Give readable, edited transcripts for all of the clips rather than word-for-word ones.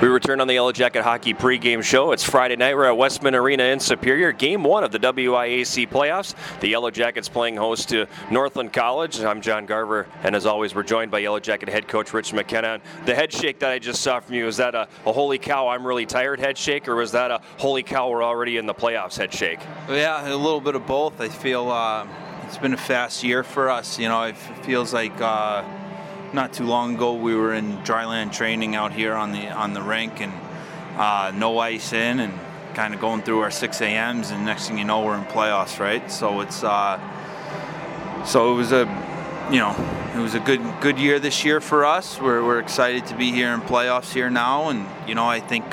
We return on the Yellow Jacket Hockey pregame show. It's Friday night. We're at Westman Arena in Superior. Game 1 of the WIAC playoffs. The Yellow Jackets playing host to Northland College. I'm John Garver, and as always, we're joined by Yellow Jacket head coach Rich McKenna. The head shake that I just saw from you, is that a holy cow, I'm really tired head shake, or was that a holy cow, we're already in the playoffs head shake? Yeah, a little bit of both. I feel it's been a fast year for us. You know, it feels like not too long ago we were in dryland training out here on the rink, and no ice in, and kind of going through our 6 a.m.s, and next thing you know we're in playoffs, right? So it's so it was a good year this year for us. We're excited to be here in playoffs here now, and you know, I think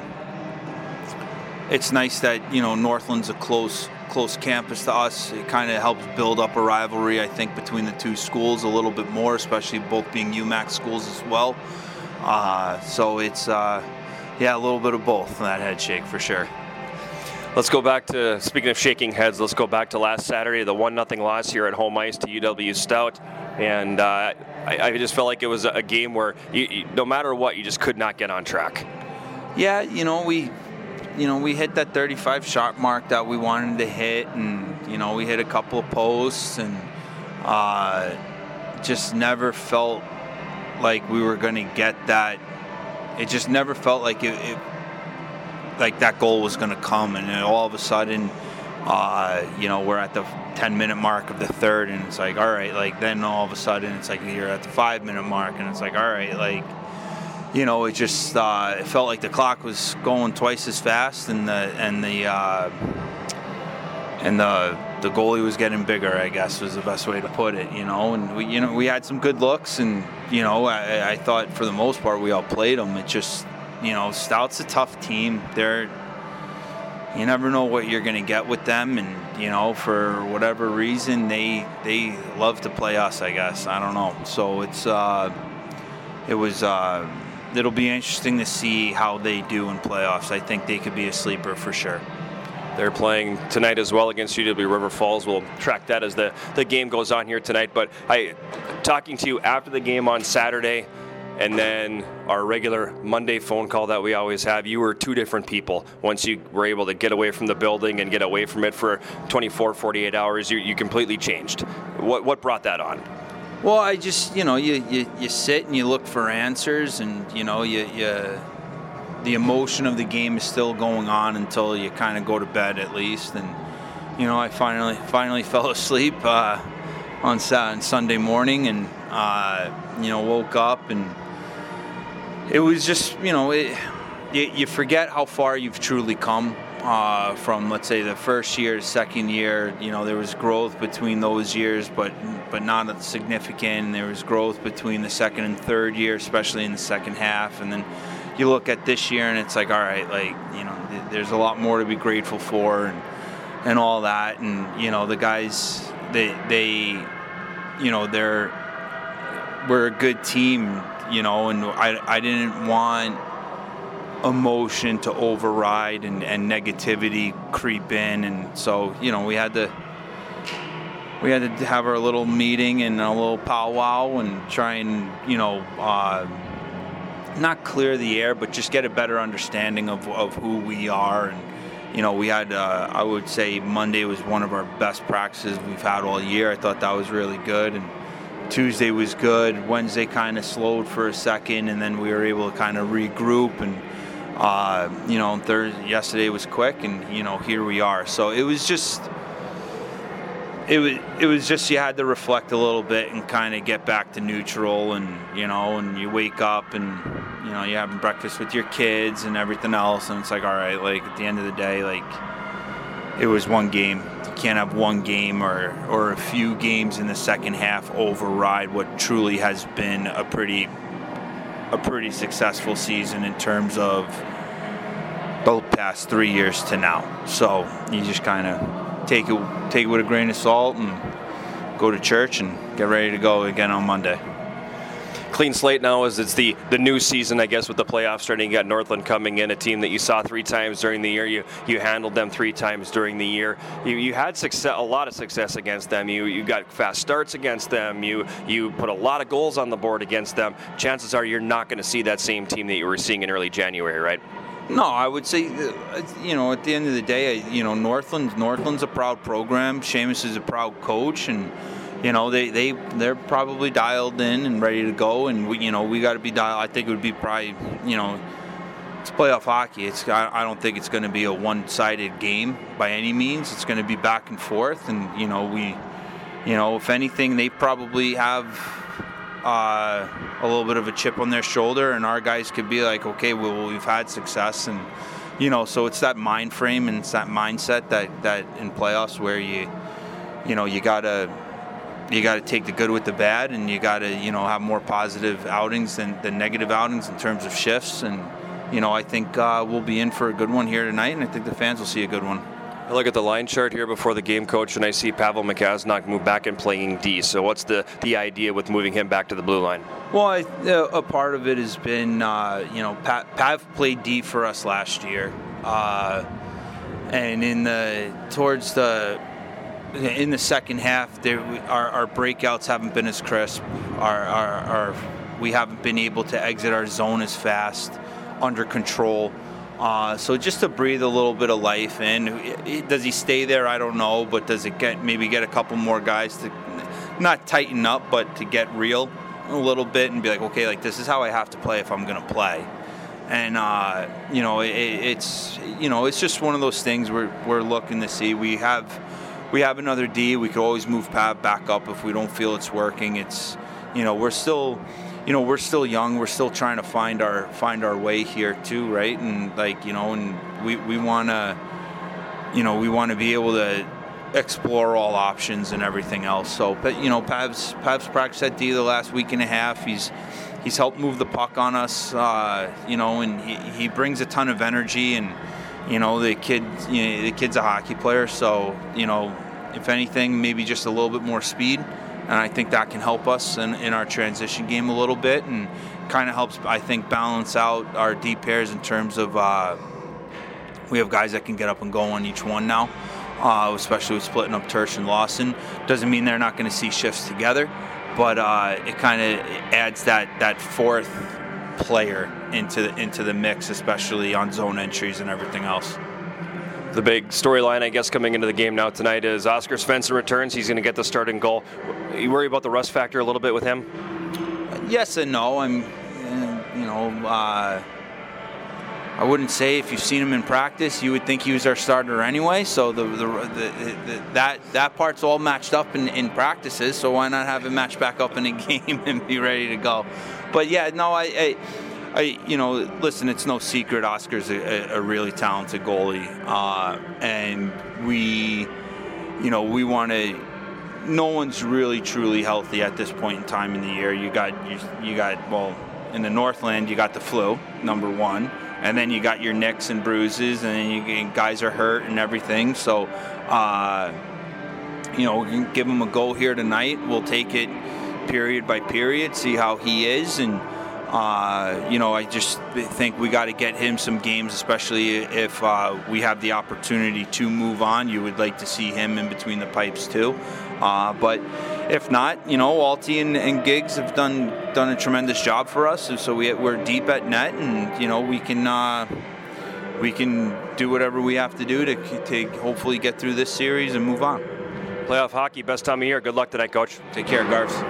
it's nice that, you know, Northland's a close campus to us. It kind of helps build up a rivalry, I think, between the two schools a little bit more, especially both being UMAC schools as well. So it's, a little bit of both in that head shake for sure. Let's go back to, speaking of shaking heads, let's go back to last Saturday, the 1-0 loss here at home ice to UW Stout. And I just felt like it was a game where no matter what, you just could not get on track. Yeah, we hit that 35 shot mark that we wanted to hit, and we hit a couple of posts, and just never felt like we were going to get that. It just never felt like like that goal was going to come, and then all of a sudden, we're at the 10-minute mark of the third, and it's like, all right, like then all of a sudden it's like you're at the 5-minute mark, and it's like, all right, like. It just it felt like the clock was going twice as fast, and the goalie was getting bigger, I guess was the best way to put it. And we had some good looks, and I thought for the most part we outplayed them. It just Stout's a tough team. You never know what you're going to get with them, and for whatever reason they love to play us, I guess. I don't know. So it'll be interesting to see how they do in playoffs. I think they could be a sleeper for sure. They're playing tonight as well against UW River Falls. We'll track that as the game goes on here tonight. But talking to you after the game on Saturday, and then our regular Monday phone call that we always have, you were two different people. Once you were able to get away from the building and get away from it for 24, 48 hours, you completely changed. What brought that on? Well, I just, you sit and you look for answers, and, the emotion of the game is still going on until you kind of go to bed at least. And, I finally fell asleep on Sunday morning, and, woke up, and it was just, you forget how far you've truly come. From, let's say, the first year to second year, there was growth between those years, but not significant. There was growth between the second and third year, especially in the second half. And then you look at this year, and it's like, all right, like, there's a lot more to be grateful for, and all that. And, the guys, we're a good team, and I didn't want emotion to override and negativity creep in, and so we had to have our little meeting and a little powwow and try and not clear the air, but just get a better understanding of who we are. And we had I would say Monday was one of our best practices we've had all year. I thought that was really good, and Tuesday was good. Wednesday kind of slowed for a second, and then we were able to kind of regroup, and yesterday was quick, and here we are. So it was just you had to reflect a little bit and kind of get back to neutral, and and you wake up, and you're having breakfast with your kids and everything else, and it's like, all right, like at the end of the day, like it was one game. You can't have one game or a few games in the second half override what truly has been a pretty successful season in terms of the past 3 years to now. So you just kind of take it with a grain of salt and go to church and get ready to go again on Monday. clean slate now as it's the new season, I guess, with the playoffs starting. You got Northland coming in, a team that you saw 3 times during the year. You handled them 3 times during the year. You had success, a lot of success against them. You got fast starts against them. You put a lot of goals on the board against them. Chances are you're not going to see that same team that you were seeing in early January, right? No, I would say, at the end of the day, Northland's a proud program. Seamus is a proud coach, and they're probably dialed in and ready to go. And we got to be dialed. I think it would be probably, it's playoff hockey. I don't think it's going to be a one-sided game by any means. It's going to be back and forth, and if anything, they probably have a little bit of a chip on their shoulder, and our guys could be like, okay, well, we've had success, and so it's that mind frame and it's that mindset that in playoffs where you gotta take the good with the bad, and you gotta have more positive outings than negative outings in terms of shifts, and I think we'll be in for a good one here tonight, and I think the fans will see a good one. I look at the line chart here before the game, Coach, and I see Pavel McCasnock move back and playing D. So what's the idea with moving him back to the blue line? Well, a part of it has been, Pav played D for us last year, and in the second half, our breakouts haven't been as crisp. We haven't been able to exit our zone as fast, under control. So just to breathe a little bit of life in. Does he stay there? I don't know, but does it maybe get a couple more guys to not tighten up, but to get real a little bit and be like, okay, like this is how I have to play if I'm going to play. And it's just one of those things we're looking to see. We have another D. We could always move Pav back up if we don't feel it's working. It's we're still young. We're still trying to find our way here too, right? And and we want to be able to explore all options and everything else. So, but Pav's practiced at D the last week and a half. He's helped move the puck on us, and he brings a ton of energy, and the kid's a hockey player, so if anything, maybe just a little bit more speed. And I think that can help us in our transition game a little bit, and kind of helps, I think, balance out our D pairs in terms of we have guys that can get up and go on each one now, especially with splitting up Tersh and Lawson. Doesn't mean they're not going to see shifts together, but it kind of adds that fourth player into the mix, especially on zone entries and everything else. The big storyline, I guess, coming into the game now tonight is Oscar Svensson returns. He's going to get the starting goal. You worry about the rust factor a little bit with him? Yes and no. I wouldn't say if you've seen him in practice, you would think he was our starter anyway. So that part's all matched up in practices. So why not have him match back up in a game and be ready to go? But yeah, no, listen, it's no secret Oscar's a really talented goalie, and we want to. No one's really truly healthy at this point in time in the year. You got in the Northland you got the flu, number one, and then you got your nicks and bruises, and then guys are hurt and everything. So, we can give him a go here tonight. We'll take it period by period, see how he is, and. I just think we got to get him some games, especially if we have the opportunity to move on. You would like to see him in between the pipes too. But if not, Alti and Giggs have done a tremendous job for us. So we're deep at net, and we can do whatever we have to do to hopefully get through this series and move on. Playoff hockey, best time of year. Good luck tonight, Coach. Take care, Garves.